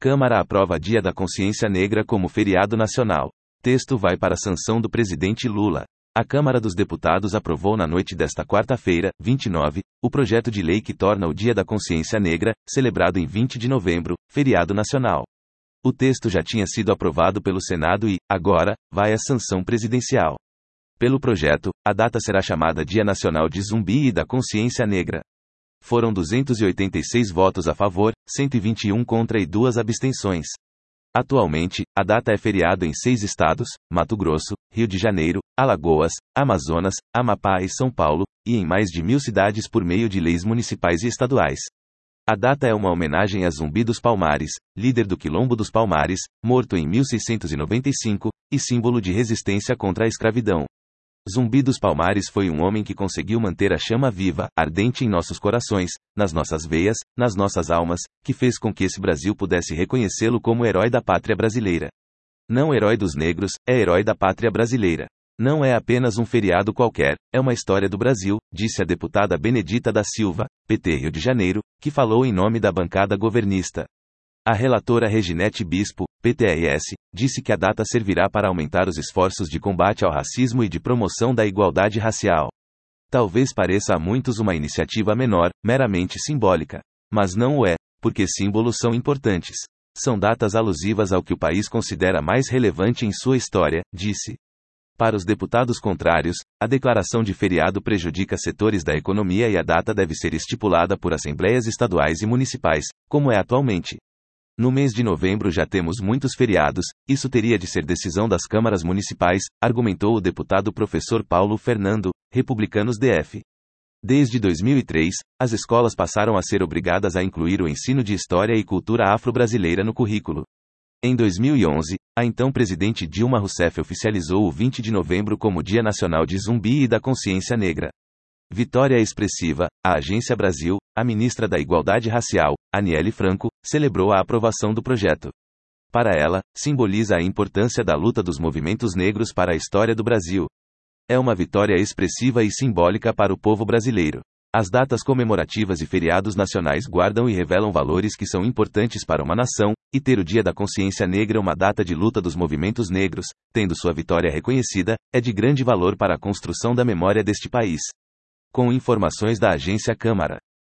Câmara aprova Dia da Consciência Negra como feriado nacional. Texto vai para a sanção do presidente Lula. A Câmara dos Deputados aprovou na noite desta quarta-feira, 29, o projeto de lei que torna o Dia da Consciência Negra, celebrado em 20 de novembro, feriado nacional. O texto já tinha sido aprovado pelo Senado e, agora, vai à sanção presidencial. Pelo projeto, a data será chamada Dia Nacional de Zumbi e da Consciência Negra. Foram 286 votos a favor, 121 contra e 2 abstenções. Atualmente, a data é feriado em 6 estados: Mato Grosso, Rio de Janeiro, Alagoas, Amazonas, Amapá e São Paulo, e em mais de 1000 cidades por meio de leis municipais e estaduais. A data é uma homenagem a Zumbi dos Palmares, líder do Quilombo dos Palmares, morto em 1695, e símbolo de resistência contra a escravidão. Zumbi dos Palmares foi um homem que conseguiu manter a chama viva, ardente em nossos corações, nas nossas veias, nas nossas almas, que fez com que esse Brasil pudesse reconhecê-lo como herói da pátria brasileira. Não herói dos negros, é herói da pátria brasileira. Não é apenas um feriado qualquer, é uma história do Brasil, disse a deputada Benedita da Silva, PT Rio de Janeiro, que falou em nome da bancada governista. A relatora Reginete Bispo, PTRS, disse que a data servirá para aumentar os esforços de combate ao racismo e de promoção da igualdade racial. Talvez pareça a muitos uma iniciativa menor, meramente simbólica. Mas não o é, porque símbolos são importantes. São datas alusivas ao que o país considera mais relevante em sua história, disse. Para os deputados contrários, a declaração de feriado prejudica setores da economia e a data deve ser estipulada por assembleias estaduais e municipais, como é atualmente. No mês de novembro já temos muitos feriados, isso teria de ser decisão das câmaras municipais, argumentou o deputado professor Paulo Fernando, Republicanos DF. Desde 2003, as escolas passaram a ser obrigadas a incluir o ensino de História e Cultura Afro-Brasileira no currículo. Em 2011, a então presidente Dilma Rousseff oficializou o 20 de novembro como Dia Nacional de Zumbi e da Consciência Negra. Vitória expressiva, a Agência Brasil, a ministra da Igualdade Racial, Aniele Franco, celebrou a aprovação do projeto. Para ela, simboliza a importância da luta dos movimentos negros para a história do Brasil. É uma vitória expressiva e simbólica para o povo brasileiro. As datas comemorativas e feriados nacionais guardam e revelam valores que são importantes para uma nação, e ter o Dia da Consciência Negra uma data de luta dos movimentos negros, tendo sua vitória reconhecida, é de grande valor para a construção da memória deste país. Com informações da Agência Câmara.